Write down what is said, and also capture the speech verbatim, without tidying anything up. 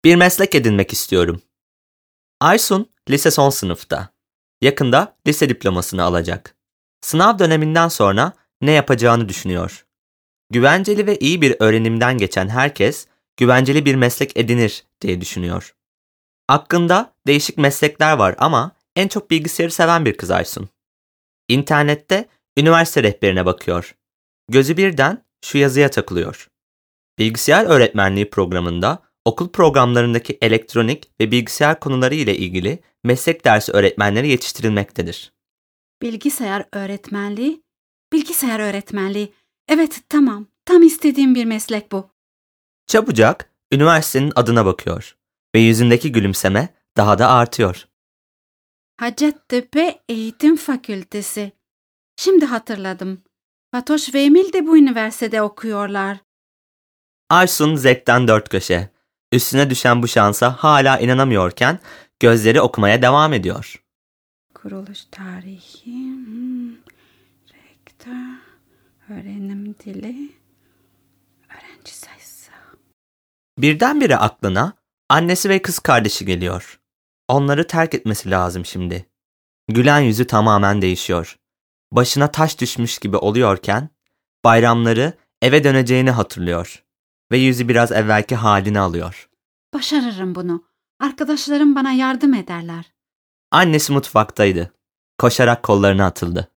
Bir meslek edinmek istiyorum. Aysun lise son sınıfta. Yakında lise diplomasını alacak. Sınav döneminden sonra ne yapacağını düşünüyor. Güvenceli ve iyi bir öğrenimden geçen herkes güvenceli bir meslek edinir diye düşünüyor. Aklında değişik meslekler var ama en çok bilgisayarı seven bir kız Aysun. İnternette üniversite rehberine bakıyor. Gözü birden şu yazıya takılıyor. Bilgisayar öğretmenliği programında okul programlarındaki elektronik ve bilgisayar konuları ile ilgili meslek dersi öğretmenleri yetiştirilmektedir. Bilgisayar öğretmenliği, bilgisayar öğretmenliği. Evet, tamam. Tam istediğim bir meslek bu. Çabucak üniversitenin adına bakıyor ve yüzündeki gülümseme daha da artıyor. Hacettepe Eğitim Fakültesi. Şimdi hatırladım. Fatoş ve Emil de bu üniversitede okuyorlar. Aysun zevkten dört köşe. Üstüne düşen bu şansa hala inanamıyorken gözleri okumaya devam ediyor. Kuruluş tarihi, hmm, rektör, öğrenim dili, öğrenci sayısı. Birdenbire aklına annesi ve kız kardeşi geliyor. Onları terk etmesi lazım şimdi. Gülen yüzü tamamen değişiyor. Başına taş düşmüş gibi oluyorken bayramları eve döneceğini hatırlıyor ve yüzü biraz evvelki halini alıyor. Başarırım bunu. Arkadaşlarım bana yardım ederler. Annesi mutfaktaydı. Koşarak kollarına atıldı.